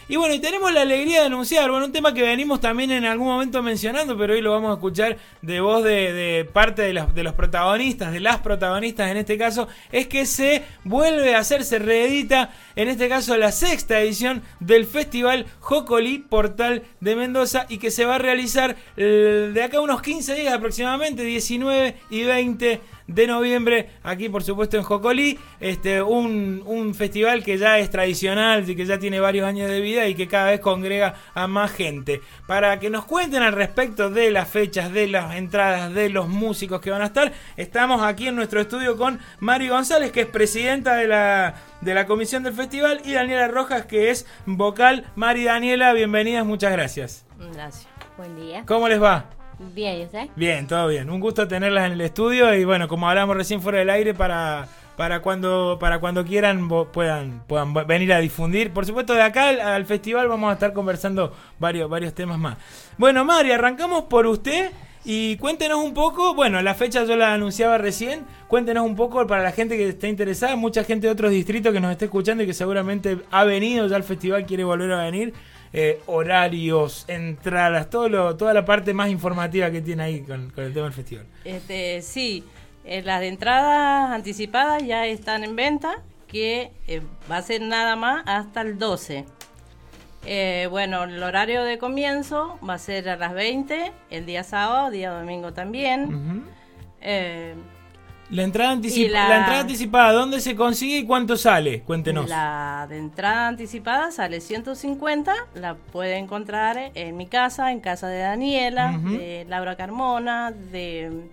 Y bueno, y tenemos la alegría de anunciar, bueno, un tema que venimos también en algún momento mencionando, pero hoy lo vamos a escuchar de voz de parte de los protagonistas, de las protagonistas en este caso, es que se vuelve a hacer, se reedita, en este caso la 6ª edición del Festival Jocolí Portal de Mendoza, y que se va a realizar de acá a unos 15 días aproximadamente, 19 y 20 de noviembre, aquí por supuesto en Jocolí, un festival que ya es tradicional y que ya tiene varios años de vida y que cada vez congrega a más gente. Para que nos cuenten al respecto de las fechas, de las entradas, de los músicos que van a estar, estamos aquí en nuestro estudio con Mari González, que es presidenta de la comisión del festival, y Daniela Rojas, que es vocal. Mari, Daniela, bienvenidas, muchas gracias. Gracias. Buen día. ¿Cómo les va? Bien, ¿y usted? Bien, todo bien. Un gusto tenerlas en el estudio y bueno, como hablamos recién fuera del aire, para cuando quieran puedan venir a difundir. Por supuesto, de acá al festival vamos a estar conversando varios temas más. Bueno, Mari, arrancamos por usted y cuéntenos un poco, bueno, la fecha yo la anunciaba recién, cuéntenos un poco para la gente que esté interesada, mucha gente de otros distritos que nos esté escuchando y que seguramente ha venido ya al festival, quiere volver a venir. Horarios, entradas, toda la parte más informativa que tiene ahí con el tema del festival. Sí, las entradas anticipadas ya están en venta, que va a ser nada más hasta el 12. Bueno, el horario de comienzo va a ser a las 20, el día sábado, día domingo también. La entrada anticipada, ¿dónde se consigue y cuánto sale? Cuéntenos. La de entrada anticipada sale 150, la puede encontrar en mi casa, en casa de Daniela, de Laura Carmona, de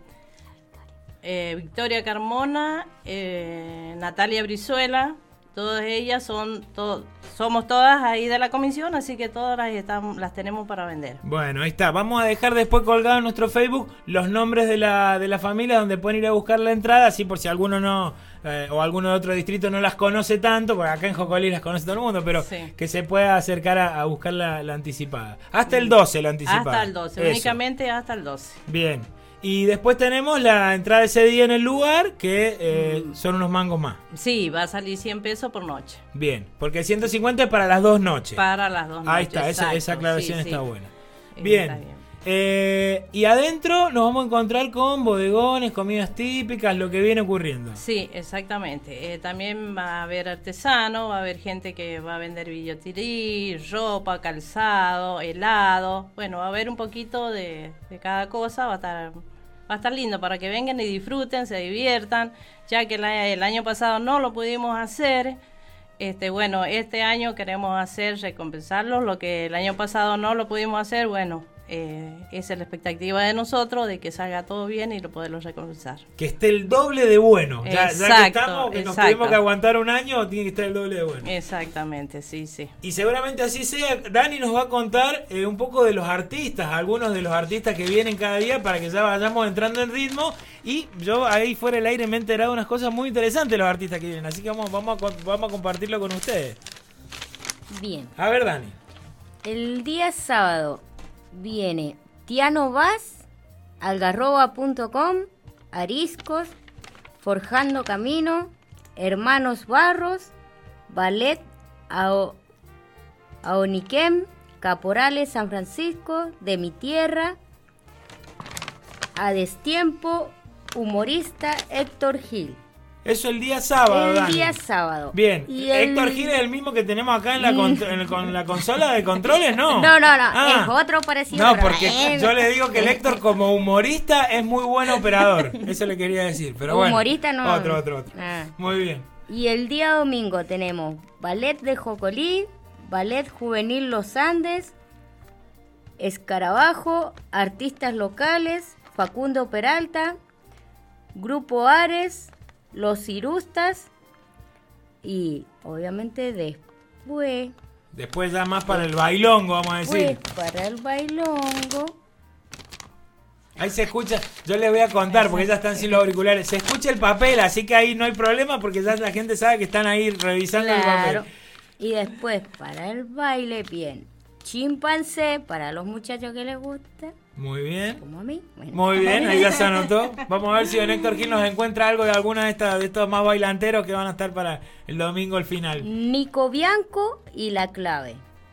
Victoria Carmona, Natalia Brizuela. Todas ellas somos todas ahí de la comisión, así que todas las tenemos para vender. Bueno, ahí está. Vamos a dejar después colgado en nuestro Facebook los nombres de la familia donde pueden ir a buscar la entrada, así por si alguno no o alguno de otro distrito no las conoce tanto, porque acá en Jocolí las conoce todo el mundo, pero sí, que se pueda acercar a buscar la anticipada. Hasta el 12 la anticipada. Hasta el 12, eso. Únicamente hasta el 12. Bien. Y después tenemos la entrada ese día en el lugar, que son unos mangos más. Sí, va a salir 100 pesos por noche. Bien, porque 150 es para las 2 noches. Para las 2 noches. Ahí está, esa aclaración sí, está sí. buena. Bien. Está bien. Y adentro nos vamos a encontrar con bodegones, comidas típicas, lo que viene ocurriendo. Sí, exactamente. También va a haber artesanos, va a haber gente que va a vender billutería, ropa, calzado, helado. Bueno, va a haber un poquito de cada cosa, va a estar lindo para que vengan y disfruten, se diviertan, ya que el año pasado no lo pudimos hacer. Bueno, este año queremos recompensarlos, lo que el año pasado no lo pudimos hacer, bueno, esa es la expectativa de nosotros, de que salga todo bien y lo podemos recompensar. Que esté el doble de bueno. Ya que estamos, que nos tuvimos que aguantar un año, tiene que estar el doble de bueno. Exactamente, sí. Y seguramente así sea. Dani nos va a contar un poco de los artistas, algunos de los artistas que vienen cada día, para que ya vayamos entrando en ritmo. Y yo ahí fuera del aire me he enterado de unas cosas muy interesantes de los artistas que vienen, así que vamos a compartirlo con ustedes. Bien. A ver, Dani. El día sábado viene Tiano Vaz, Algarroba.com, Ariscos, Forjando Camino, Hermanos Barros, Ballet Aoniquem, Caporales San Francisco, De Mi Tierra, A Destiempo, humorista Héctor Gil. Eso el día sábado, El Dani. día sábado. Bien. Héctor Gil es el mismo que tenemos acá con la consola de controles, ¿no? No, es otro parecido. No, porque yo le digo que el Héctor como humorista es muy buen operador. Eso le quería decir, pero humorista bueno. Otro. Muy bien. Y el día domingo tenemos Ballet de Jocolí, Ballet Juvenil Los Andes, Escarabajo, artistas locales, Facundo Peralta, Grupo Ares, Los Irustas y obviamente después ya más para el bailongo, vamos a decir. Para el bailongo. Ahí se escucha, yo les voy a contar porque ya están sin los auriculares. Se escucha el papel, así que ahí no hay problema porque ya la gente sabe que están ahí revisando el papel. Y después para el baile, bien, chimpancé para los muchachos que les gusta. Muy bien. Como a mí. Bueno. Muy bien, ahí ya se anotó. Vamos a ver si don Héctor Gil nos encuentra algo de alguna de estos más bailanteros que van a estar para el domingo al final. Nico Bianco y La Clave.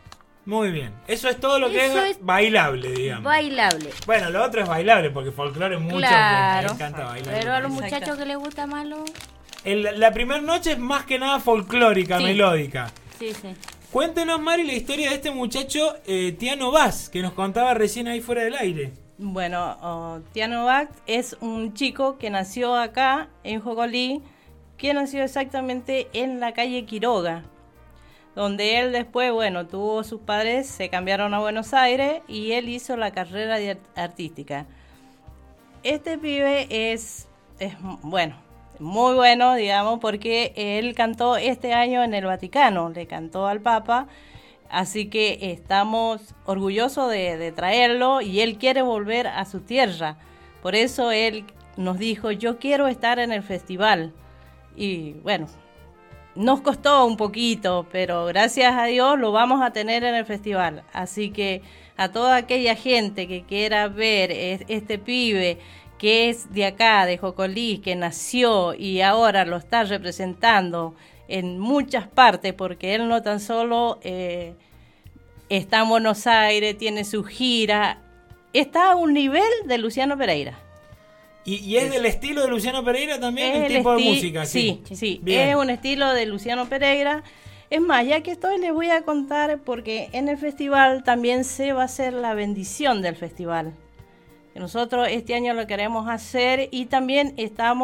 Muy bien. Eso es todo lo que Eso es es bailable, digamos. Bailable. Bueno, lo otro es bailable, porque folclore mucho Claro. les encanta bailar. Pero a los Exacto. muchachos que les gusta más La primera noche es más que nada folclórica, Sí. melódica. Sí, sí. Cuéntenos, Mari, la historia de este muchacho, Tiano Vaz, que nos contaba recién ahí fuera del aire. Bueno, Tiano Bach es un chico que nació acá en Jocolí, que nació exactamente en la calle Quiroga, donde él después, bueno, tuvo sus padres, se cambiaron a Buenos Aires y él hizo la carrera artística. Este pibe es bueno, muy bueno, digamos, porque él cantó este año en el Vaticano, le cantó al Papa, así que estamos orgullosos de traerlo y él quiere volver a su tierra. Por eso él nos dijo, yo quiero estar en el festival. Y bueno, nos costó un poquito, pero gracias a Dios lo vamos a tener en el festival. Así que a toda aquella gente que quiera ver este pibe que es de acá, de Jocolí, que nació y ahora lo está representando en muchas partes, porque él no tan solo está en Buenos Aires, tiene su gira, está a un nivel de Luciano Pereira. ¿Y es del estilo de Luciano Pereira también, el tipo de música? Sí, Bien. es un estilo de Luciano Pereira. Es más, ya que estoy, les voy a contar, porque en el festival también se va a hacer la bendición del festival. Nosotros este año lo queremos hacer y también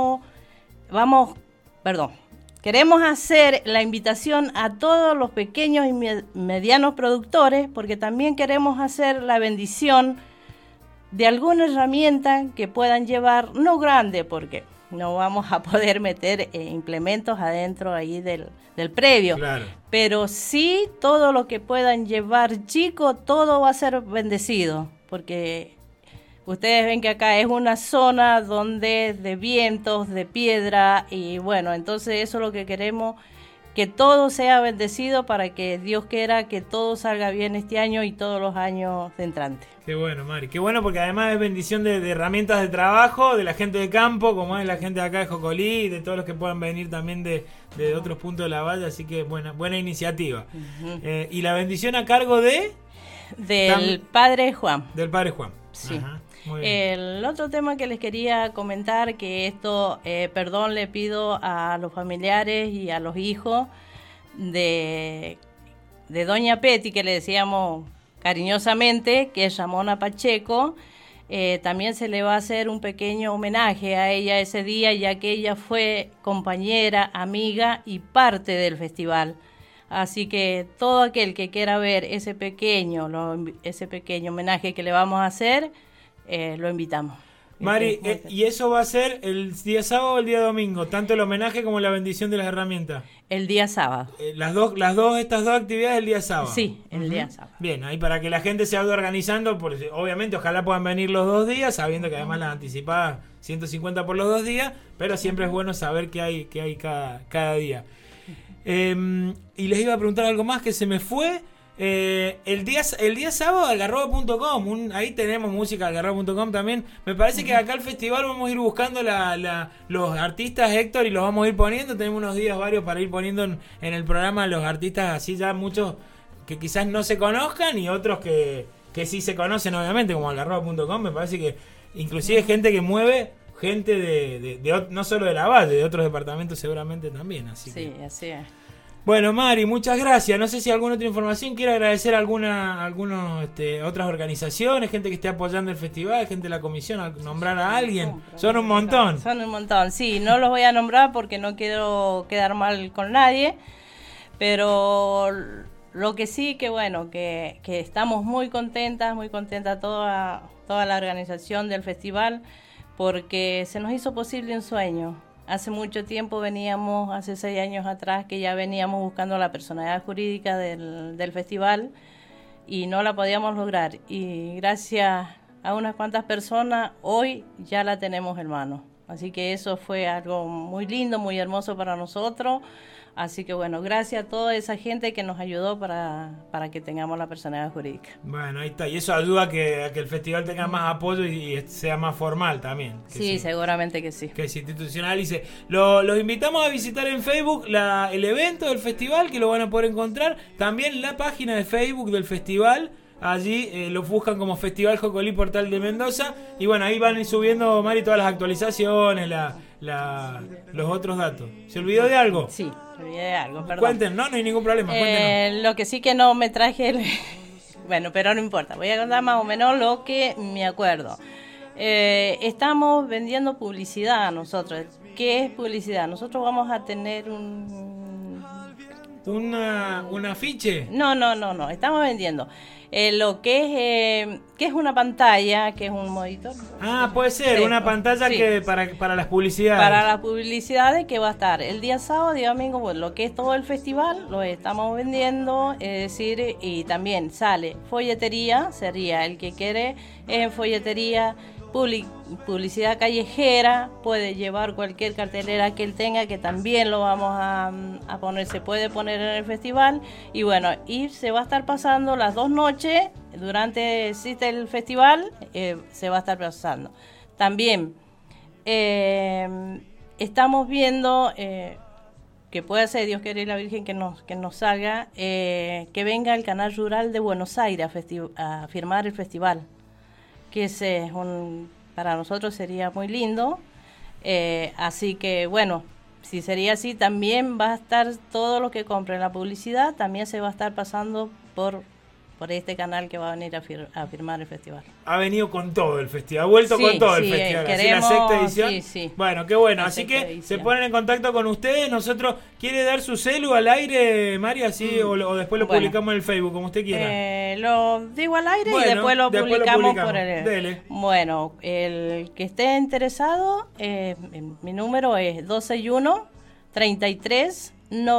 queremos hacer la invitación a todos los pequeños y medianos productores, porque también queremos hacer la bendición de alguna herramienta que puedan llevar, no grande, porque no vamos a poder meter implementos adentro ahí del predio, Claro. pero sí todo lo que puedan llevar chico, todo va a ser bendecido, porque ustedes ven que acá es una zona donde de vientos, de piedra, y bueno, entonces eso es lo que queremos, que todo sea bendecido para que Dios quiera que todo salga bien este año y todos los años de entrante. Qué bueno, Mari. Qué bueno, porque además es bendición de herramientas de trabajo, de la gente de campo, como es la gente de acá de Jocolí, y de todos los que puedan venir también de otros puntos de la valle, así que buena iniciativa. Y la bendición a cargo Del padre Juan. del padre Juan. Sí. Ajá, muy bien. El otro tema que les quería comentar, que esto, perdón le pido a los familiares y a los hijos de Doña Peti, que le decíamos cariñosamente, que es Ramona Pacheco. También se le va a hacer un pequeño homenaje a ella ese día, ya que ella fue compañera, amiga y parte del festival. Así que todo aquel que quiera ver ese pequeño homenaje que le vamos a hacer, lo invitamos. Mari, ¿y eso va a ser el día sábado o el día domingo? Tanto el homenaje como la bendición de las herramientas. El día sábado. Estas dos actividades el día sábado. Sí, el día sábado. Bien, ahí para que la gente se vaya organizando, porque obviamente ojalá puedan venir los 2 días, sabiendo que además las anticipadas 150 por los 2 días, pero siempre es bueno saber qué hay cada día. Y les iba a preguntar algo más que se me fue. El día sábado algarroba.com, ahí tenemos música algarroba.com también. Me parece que acá al festival vamos a ir buscando los artistas, Héctor, y los vamos a ir poniendo. Tenemos unos días varios para ir poniendo en el programa los artistas, así ya muchos que quizás no se conozcan y otros que sí se conocen, obviamente, como algarroba.com. Me parece que inclusive gente que mueve gente de no solo de la Valle, de otros departamentos seguramente también. Así Sí, que. así es. Bueno, Mari, muchas gracias. No sé si alguna otra información quiere agradecer a otras organizaciones, gente que esté apoyando el festival, gente de la comisión, nombrar a alguien. Son un montón. Son un montón, sí. No los voy a nombrar porque no quiero quedar mal con nadie, pero lo que sí que bueno, que estamos muy contentas toda la organización del festival, porque se nos hizo posible un sueño. Hace mucho tiempo hace 6 años atrás, que ya veníamos buscando la personalidad jurídica del festival y no la podíamos lograr. Y gracias a unas cuantas personas, hoy ya la tenemos en mano. Así que eso fue algo muy lindo, muy hermoso para nosotros. Así que bueno, gracias a toda esa gente que nos ayudó para que tengamos la personalidad jurídica. Bueno, ahí está. Y eso ayuda a que el festival tenga más apoyo y sea más formal también. Sí, seguramente que sí. Que se institucionalice. Los invitamos a visitar en Facebook el evento del festival, que lo van a poder encontrar. También la página de Facebook del festival. Allí lo buscan como Festival Jocolí Portal de Mendoza. Y bueno, ahí van subiendo, Mari, todas las actualizaciones, los otros datos. ¿Se olvidó de algo? Sí, me olvidé de algo, perdón. Cuenten, no hay ningún problema. Cuéntenos. Lo que sí que no me traje... Bueno, pero no importa. Voy a contar más o menos lo que me acuerdo. Estamos vendiendo publicidad nosotros. ¿Qué es publicidad? Nosotros vamos a tener un afiche. No. Estamos vendiendo lo que es una pantalla, que es un monitor. Puede ser, sí, una pantalla que para las publicidades. Para las publicidades que va a estar el día sábado y domingo, pues, lo que es todo el festival, lo estamos vendiendo, es decir, y también sale folletería, sería el que quiere en folletería, publicidad callejera, puede llevar cualquier cartelera que él tenga, que también lo vamos a poner, se puede poner en el festival. Y bueno, y se va a estar pasando las 2 noches durante existe el festival, se va a estar pasando. También estamos viendo que puede ser, Dios quiere y la Virgen que nos salga, que venga el Canal Rural de Buenos Aires a firmar el festival, que ese es para nosotros sería muy lindo. Así que bueno, si sería así, también va a estar todo lo que compre la publicidad, también se va a estar pasando por este canal que va a venir a firmar el festival. Ha venido con todo el festival, ha vuelto con todo el festival. Queremos, así la 6ª edición. Sí. Bueno, qué bueno. Así que edición. Se ponen en contacto con ustedes. Nosotros, ¿quiere dar su celu al aire, María? Así, o después lo publicamos en el Facebook, como usted quiera. Lo digo al aire y después lo publicamos por el... Dele. Bueno, el que esté interesado, mi número es 261 33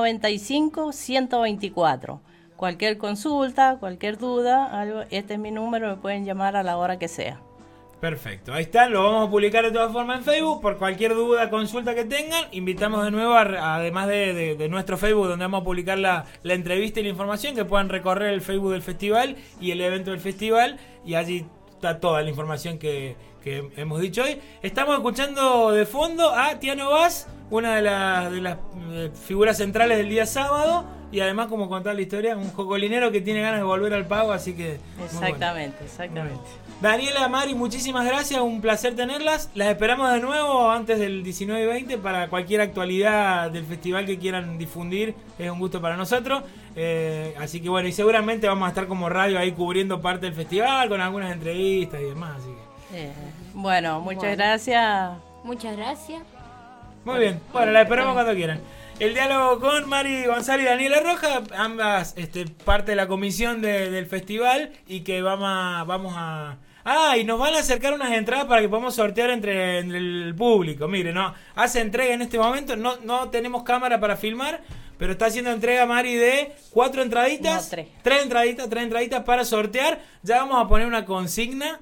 95 124. Cualquier consulta, cualquier duda, algo, este es mi número, me pueden llamar a la hora que sea. Perfecto, ahí está, lo vamos a publicar de todas formas en Facebook. Por cualquier duda, consulta que tengan, invitamos de nuevo, además de nuestro Facebook, donde vamos a publicar la entrevista y la información, que puedan recorrer el Facebook del festival y el evento del festival, y allí está toda la información que hemos dicho hoy. Estamos escuchando de fondo a Tiano Vaz, una de las figuras centrales del día sábado, y además, como contar la historia, un jocolinero que tiene ganas de volver al pago, así que... Exactamente. Daniela, Mari, muchísimas gracias, un placer tenerlas. Las esperamos de nuevo antes del 19 y 20 para cualquier actualidad del festival que quieran difundir, es un gusto para nosotros. Así que bueno, y seguramente vamos a estar como radio ahí cubriendo parte del festival, con algunas entrevistas y demás, así que... Bueno, muchas gracias. Muchas gracias. Muy bien, bueno, la esperamos cuando quieran. El diálogo con Mari González y Daniela Roja, ambas parte de la comisión del festival, y que vamos a... y nos van a acercar unas entradas para que podamos sortear entre el público. Mire, no hace entrega en este momento, no tenemos cámara para filmar, pero está haciendo entrega Mari de 4 entraditas. No, 3. 3 entraditas para sortear. Ya vamos a poner una consigna.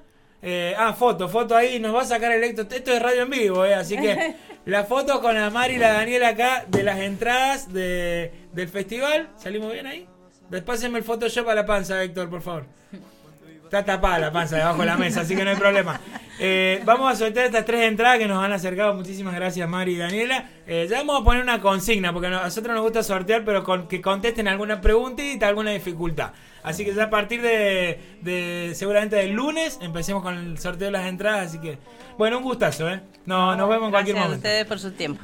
Foto ahí, nos va a sacar esto es radio en vivo, así que la foto con la Mari y la Daniela acá de las entradas del festival. ¿Salimos bien ahí? Despásenme el Photoshop a la panza, Héctor, por favor. Está tapada la panza debajo de la mesa, así que no hay problema. Vamos a sortear estas 3 entradas que nos han acercado. Muchísimas gracias, Mari y Daniela. Ya vamos a poner una consigna, porque a nosotros nos gusta sortear, pero que contesten alguna preguntita, alguna dificultad. Así que ya a partir de seguramente del lunes empecemos con el sorteo de las entradas. Así que, bueno, un gustazo, Nos vemos en cualquier momento. Gracias a ustedes por su tiempo.